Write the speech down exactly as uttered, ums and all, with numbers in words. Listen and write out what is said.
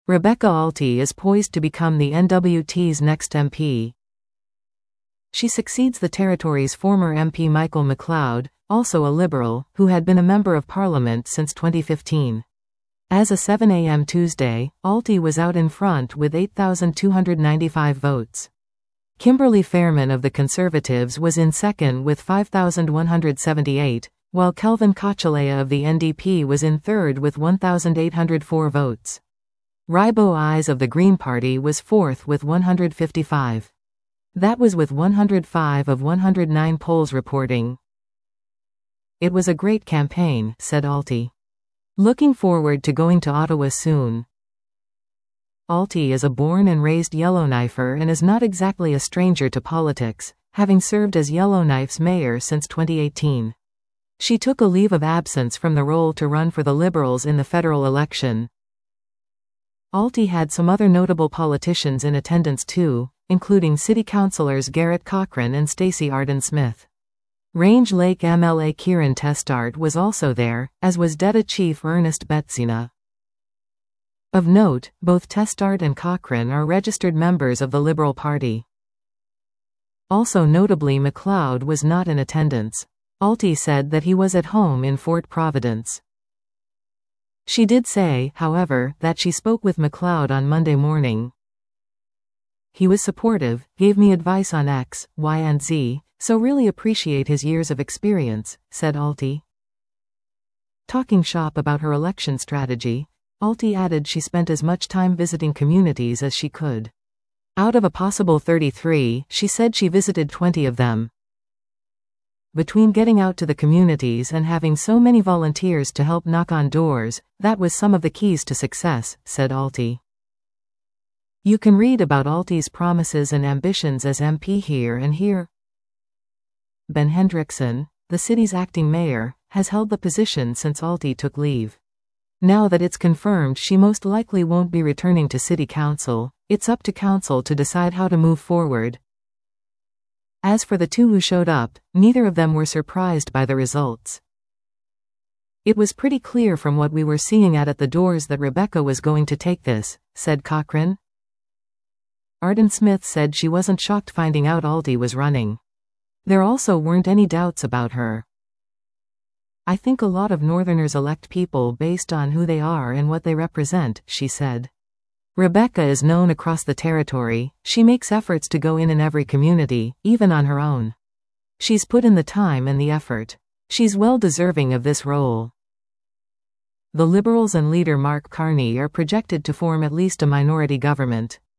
Rebecca Alty is poised to become the N W T's next M P. She succeeds the territory's former M P Michael MacLeod, also a Liberal, who had been a Member of Parliament since twenty fifteen. As of seven a m Tuesday, Alty was out in front with eight thousand two hundred ninety-five votes. Kimberly Fairman of the Conservatives was in second with five thousand one hundred seventy-eight, while Kelvin Kochalaya of the N D P was in third with one thousand eight hundred four votes. Ribo Eyes of the Green Party was fourth with one hundred fifty-five. That was with one hundred five of one hundred nine polls reporting. "It was a great campaign," said Alty. "Looking forward to going to Ottawa soon." Alty is a born and raised Yellowknifer and is not exactly a stranger to politics, having served as Yellowknife's mayor since twenty eighteen. She took a leave of absence from the role to run for the Liberals in the federal election. Alty had some other notable politicians in attendance too, including City Councillors Garrett Cochran and Stacey Arden-Smith. Range Lake M L A Kieran Testart was also there, as was DETA Chief Ernest Betsina. Of note, both Testart and Cochran are registered members of the Liberal Party. Also notably, MacLeod was not in attendance. Alty said that he was at home in Fort Providence. She did say, however, that she spoke with MacLeod on Monday morning. "He was supportive, gave me advice on X, Y and Z, so really appreciate his years of experience," said Alty. Talking shop about her election strategy, Alty added she spent as much time visiting communities as she could. Out of a possible thirty-three, she said she visited twenty of them. "Between getting out to the communities and having so many volunteers to help knock on doors, that was some of the keys to success," said Alty. You can read about Alty's promises and ambitions as M P here and here. Ben Hendrickson, the city's acting mayor, has held the position since Alty took leave. Now that it's confirmed she most likely won't be returning to city council, it's up to council to decide how to move forward. As for the two who showed up, neither of them were surprised by the results. "It was pretty clear from what we were seeing at at the doors that Rebecca was going to take this," said Cochran. Arden-Smith said she wasn't shocked finding out Alty was running. There also weren't any doubts about her. "I think a lot of Northerners elect people based on who they are and what they represent," she said. "Rebecca is known across the territory, she makes efforts to go in in every community, even on her own. She's put in the time and the effort. She's well deserving of this role." The Liberals and leader Mark Carney are projected to form at least a minority government.